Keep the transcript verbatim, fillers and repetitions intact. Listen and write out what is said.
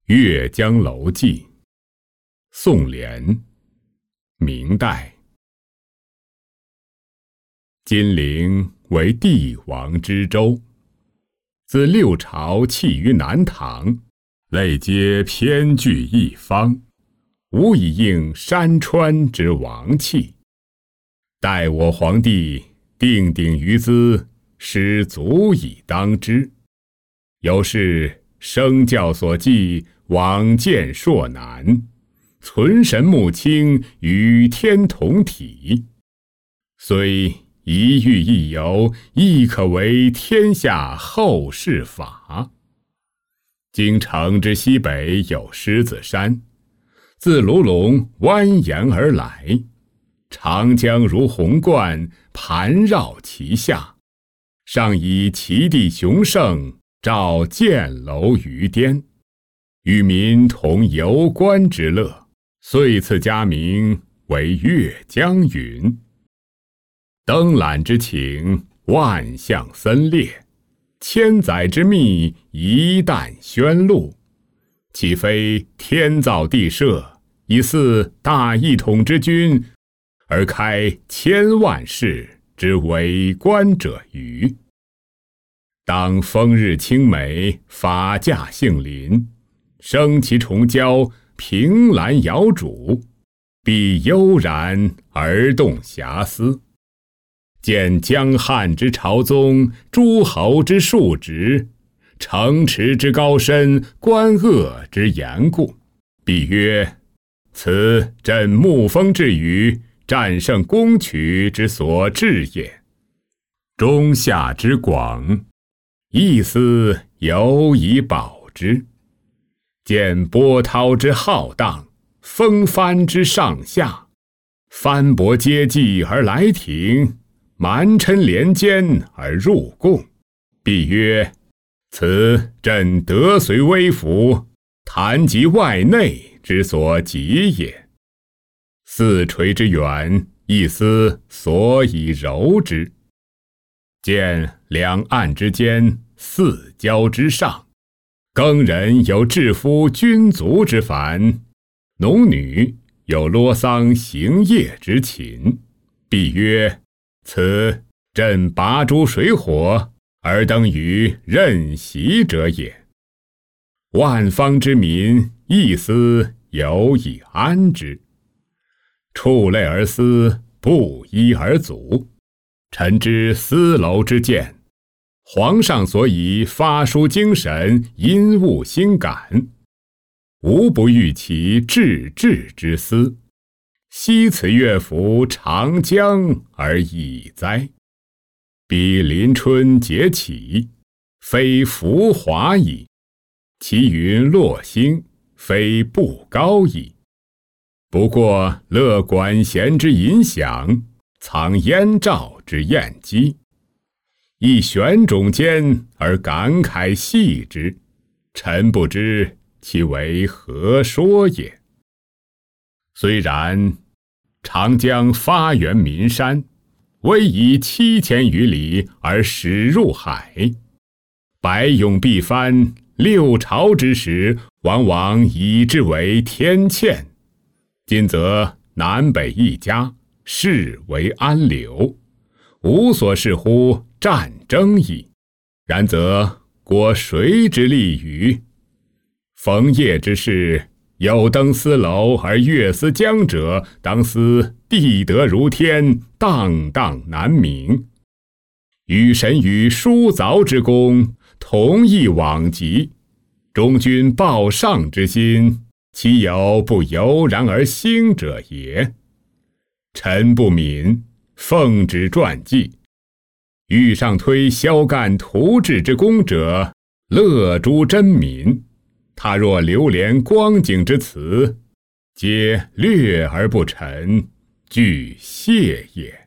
《岳江楼记》宋濂，明代。金陵为帝王之州，自六朝弃于南唐，累皆偏据一方，无以应山川之王气。待我皇帝定鼎于兹，实足以当之。有是生教所寄，往见硕难，存神穆清，与天同体。虽一遇一游，亦可为天下后世法。京城之西北有狮子山，自卢龙蜿蜒而来，长江如虹贯，盘绕其下，上以其地雄盛，照箭楼于巅，与民同游观之乐，遂赐佳名为岳江云。登览之情，万象森列，千载之秘，一旦宣露。岂非天造地设，以似大一统之君，而开千万世之为官者欤？当风日清美，法驾杏林，升旗重交，凭栏遥主，必悠然而动遐思。见江汉之朝宗，诸侯之庶直，城池之高深，关隘之严固，必曰：此朕沐风之余，战胜攻取之所至也。中夏之广，一思犹以保之。见波涛之浩荡，风帆之上下，藩伯接济而来庭，蛮臣连奸而入贡，必曰：此朕德随微服，谈及外内之所及也。四垂之远，一思所以柔之。见两岸之间，四郊之上，耕人有制夫军卒之繁，农女有啰桑行业之勤，必曰：此朕拔诸水火，而登于任席者也。万方之民，一思有以安之。触类而思，不一而足。臣之思楼之见，皇上所以发抒精神，因悟心感，无不欲其至至之思。惜此乐府长江而已哉！彼临春节起，非浮华矣；其云落星，非不高矣。不过乐管弦之吟响，藏燕赵之燕击，一玄种间而感慨系之，臣不知其为何说也。虽然，长江发源岷山，逶迤七千余里而始入海，百涌必翻，六朝之始，往往以之为天堑。今则南北一家，是为安流，无所事乎战争矣。然则国谁之利于？逢业之事，有登斯楼而越斯江者，当思地德如天，荡荡难明。与神与书凿之功，同一往极，忠君报上之心，其有不由然而兴者也？臣不敏，奉旨传记。欲上推萧干图治之功者，乐诸真民。他若流连光景之词，皆略而不陈，俱谢也。